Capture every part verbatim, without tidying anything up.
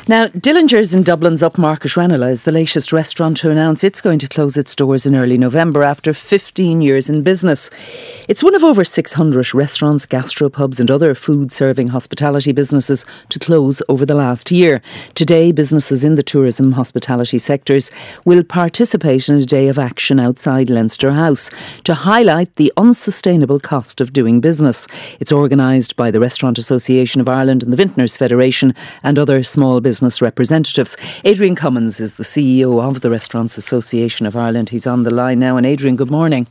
Now, Dillinger's in Dublin's upmarket Ranelagh is the latest restaurant to announce it's going to close its doors in early November after fifteen years in business. It's one of over six hundred restaurants, gastropubs and other food-serving hospitality businesses to close over the last year. Today, businesses in the tourism hospitality sectors will participate in a day of action outside Leinster House to highlight the unsustainable cost of doing business. It's organised by the Restaurant Association of Ireland and the Vintners Federation and other small business representatives. Adrian Cummins is the C E O of the Restaurants Association of Ireland. He's on the line now. And Adrian, good morning.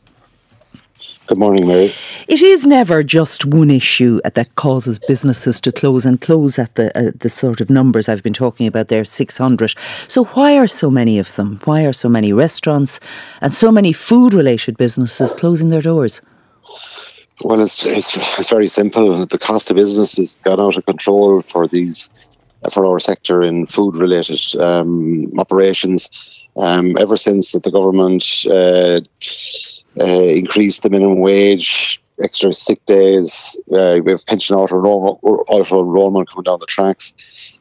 Good morning, Mary. It is never just one issue that causes businesses to close and close at the uh, the sort of numbers I've been talking about there, six hundred. So why are so many of them? Why are so many restaurants and so many food-related businesses closing their doors? Well, it's, it's it's very simple. The cost of business has gone out of control for these for our sector in food-related um, operations. Um, ever since that the government uh, uh, increased the minimum wage, extra sick days, uh, we have pension auto-enrollment, auto-enrollment coming down the tracks.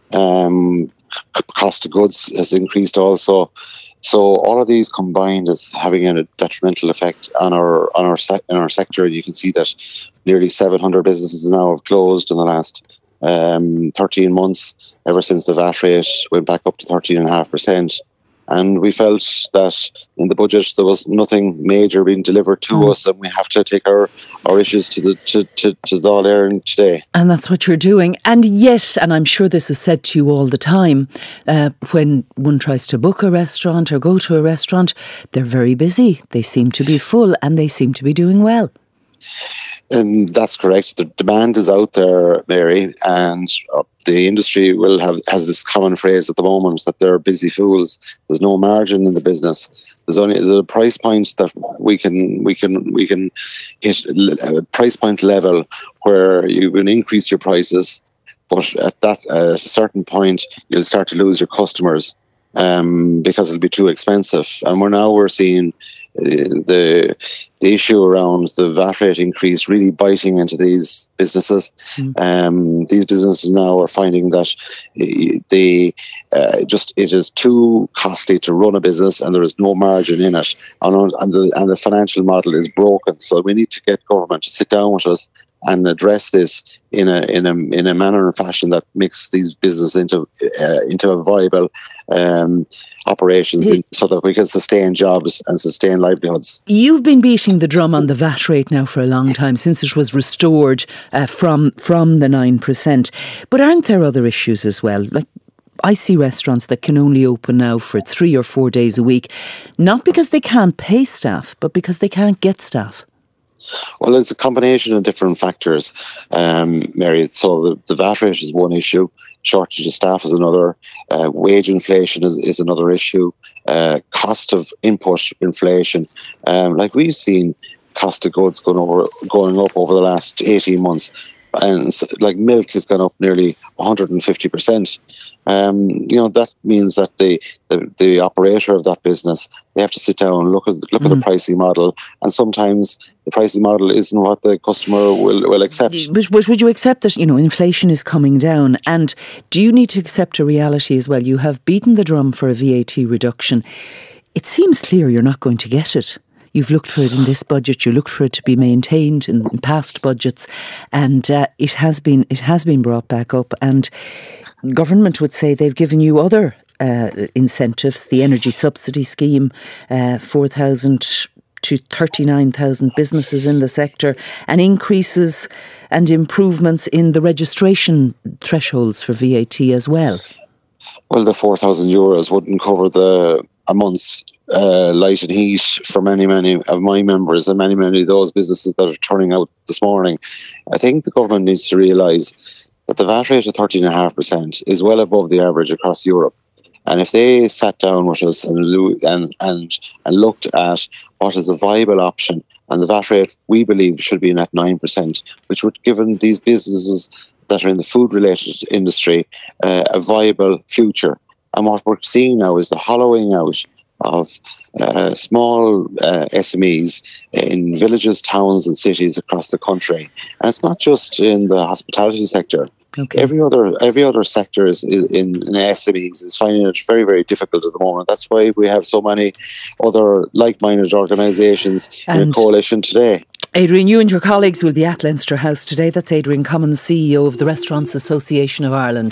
Um, cost of goods has increased also. So all of these combined is having a detrimental effect on our on our se- in our sector. You can see that nearly seven hundred businesses now have closed in the last um, thirteen months, ever since the V A T rate went back up to thirteen point five percent. And we felt that in the budget there was nothing major being delivered to mm. us, and we have to take our, our issues to the to, to, to the All-Ireland today. And that's what you're doing. And yet, and I'm sure this is said to you all the time, uh, when one tries to book a restaurant or go to a restaurant, they're very busy. They seem to be full and they seem to be doing well. Um, that's correct. The demand is out there, Mary, and uh, the industry will have has this common phrase at the moment that they're busy fools. There's no margin in the business. There's only there's a price point that we can we can we can hit a price point level where you can increase your prices, but at that uh, at a certain point you'll start to lose your customers um, because it'll be too expensive. And we're now we're seeing the the issue around the V A T rate increase really biting into these businesses. Mm. Um, these businesses now are finding that they uh, just it is too costly to run a business, and there is no margin in it, and, and the and the financial model is broken. So we need to get government to sit down with us and address this in a in a in a manner and fashion that makes these businesses into uh, into a viable um, operations, in, so that we can sustain jobs and sustain livelihoods. You've been beating the drum on the V A T rate now for a long time, since it was restored uh, from from the nine percent. But aren't there other issues as well? Like, I see restaurants that can only open now for three or four days a week, not because they can't pay staff, but because they can't get staff. Well, it's a combination of different factors, um, Mary. So the, the V A T rate is one issue. Shortage of staff is another. Uh, wage inflation is, is another issue. Uh, cost of input inflation. Um, like we've seen cost of goods going over, going up over the last eighteen months. And like milk has gone up nearly one hundred fifty percent. Um, you know, that means that the, the the operator of that business, they have to sit down and look at look mm. at the pricing model, and sometimes the pricing model isn't what the customer will, will accept. But, but would you accept that, you know, inflation is coming down, and do you need to accept a reality as well? You have beaten the drum for a V A T reduction. It seems clear you're not going to get it. You've looked for it in this budget. You looked for it to be maintained in past budgets, and uh, it has been it has been brought back up. And government would say they've given you other uh, incentives. The energy subsidy scheme, uh, four thousand to thirty-nine thousand businesses in the sector, and increases and improvements in the registration thresholds for V A T as well. Well, the four thousand euros wouldn't cover the a month's Uh, light and heat for many, many of my members and many, many of those businesses that are turning out this morning. I think the government needs to realise that the V A T rate of thirteen point five percent is well above the average across Europe. And if they sat down with us and and and, and looked at what is a viable option, and the V A T rate, we believe, should be at nine percent, which would give these businesses that are in the food-related industry uh, a viable future. And what we're seeing now is the hollowing out of uh, small uh, S M Es in villages, towns and cities across the country. And it's not just in the hospitality sector. Okay. Every other every other sector is, is in, in S M Es is finding it very, very difficult at the moment. That's why we have so many other like-minded organisations in a coalition today. Adrian, you and your colleagues will be at Leinster House today. That's Adrian Cummins, C E O of the Restaurants Association of Ireland.